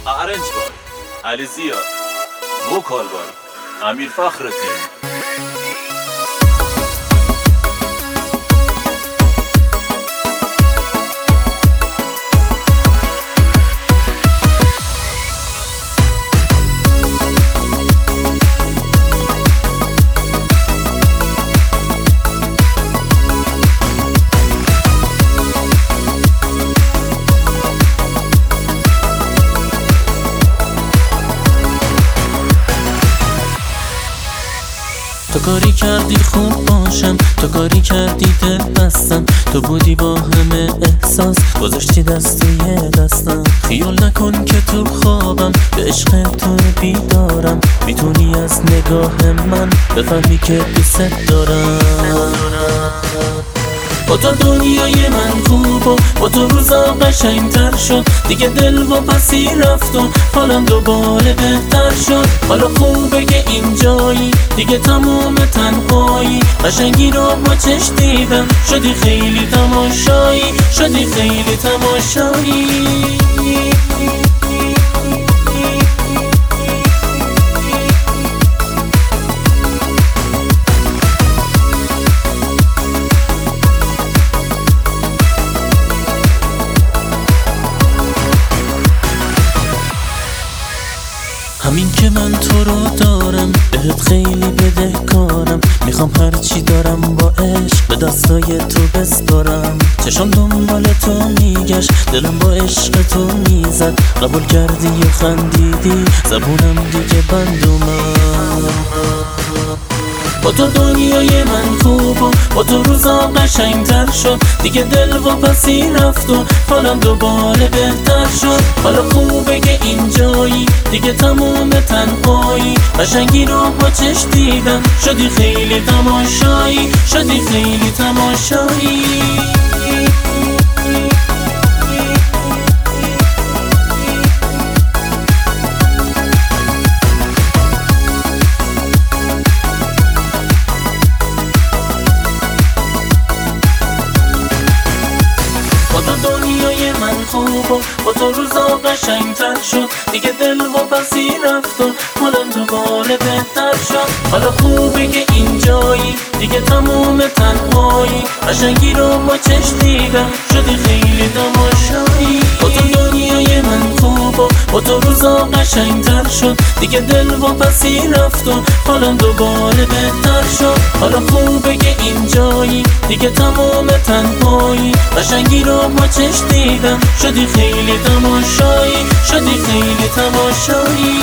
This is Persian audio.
ارنج بای علی زیاد وکال بای امیر فخرالدین. تو کاری کردی خوب باشم، تو کاری کردی دل بستم، تو بودی با همه احساس گذاشتی دست توی دستم. خیال نکن که تو خوابم به عشق تو بیدارم، میتونی از نگاه من بفهمی که دوست دارم. با تو دنیای من خوب و با تو روزا قشنگتر شد، دیگه دل و پسی رفت و حالم دوباره بهتر شد. حالا خوبه که اینجایی، دیگه تموم تنهایی، قشنگی رو با چشم دیدم، شدی خیلی تماشایی، شدی خیلی تماشایی. همین که من تو رو دارم، بهت خیلی بدهکارم، میخوام هرچی دارم با عشق به دستای تو بسپارم. چشم دنبال تو میگشت، دلم با عشق تو میزد، قبول کردی و خندیدی، زبونم دیگه بند اومد. با تو دنیای من خوب و با تو روزا قشنگتر شد، دیگه دل و پسی رفت و حالم دوباره بهتر شد. حالا خوبه که اینجایی، دیگه تموم تنهایی، قشنگی رو با چشم دیدم، شدی خیلی تماشایی، شدی خیلی تماشایی. دنیای من خوب و با تو روزا قشنگتر شد، دیگه دل و پسی رفت و حالم دوباره بهتر شد. حالا خوبه که اینجایی، دیگه تموم تنهایی، قشنگی رو با چشم دیدم، شدی خیلی تماشایی. با تو دنیای من خوب و با تو روزا قشنگتر شد، دیگه دل و پسی رفت و حالم دوباره بهتر شد. حالا خوبه که اینجایی، دیگه تموم تنهایی، قشنگی رو با چشم دیدم، شدی خیلی تماشایی، شدی خیلی تماشایی.